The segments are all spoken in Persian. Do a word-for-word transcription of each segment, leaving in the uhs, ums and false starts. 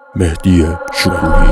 مهدی شکوهی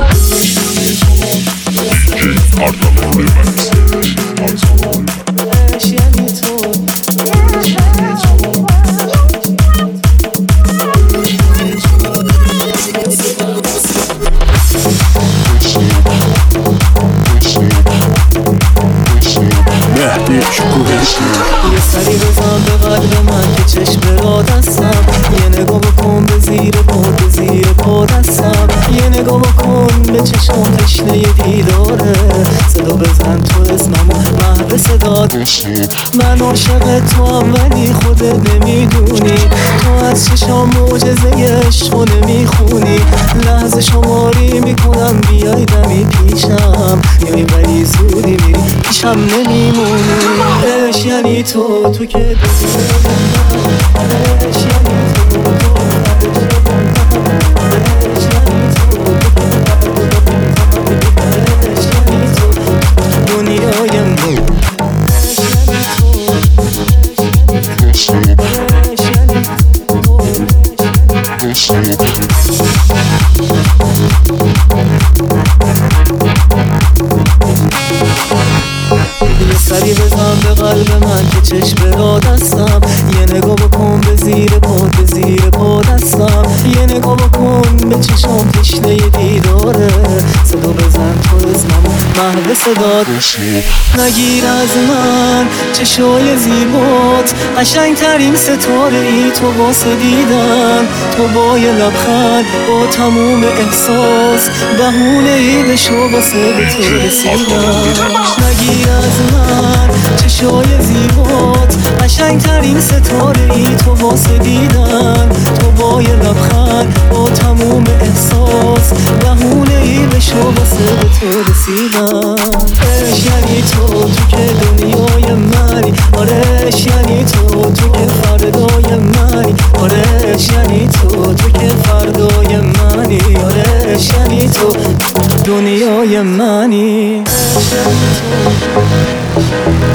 مهدی شکوهی یه سری بزن به قلب من که چشم را دستم، یه نگاه بکن به زیر پا به زیر پا دستم، یه نگاه بکن به چشم تشنه دیداره، صدا بزن تو اسمم محو صدات. من عاشق تو هم ولی خودت نمیدونی، تو از چشام معجزه عشقو نمیخونی، لحظه شماری میکنم بیای دمی پیشم، میای ولی زودی میری پیشم نمیمونی. عشق یعنی تو تو که عشق یعنی تو دنیای من. یه سری بزن به قلب من که چشم را دستم، یه نگاه بکن به زیر پا به زیر پا دستم، یه نگاه بکن به چشم تشنه دیداره، صدا بزن تو اسمم محو صدات. نگیر از من چشای زیبات، قشنگ ترین ستاره ای تو واسه دیدن، تو با یه لبخند با تموم احساس بهونه ای بشو واسه به تو رسیدن. نگیر از من چشای زیبات، قشنگ ترین ستاره ای تو واسه دیدن، تو با یه لبخند با تموم احساس بهونه ای بشو واسه به تو رسیدن. عشق یعنی تو تو که دنیای منی، آره عشق یعنی تو تو که فردای منی، آره عشق یعنی تو تو که فردای منی، آره عشق یعنی تو دنیای منی. عشق یعنی تو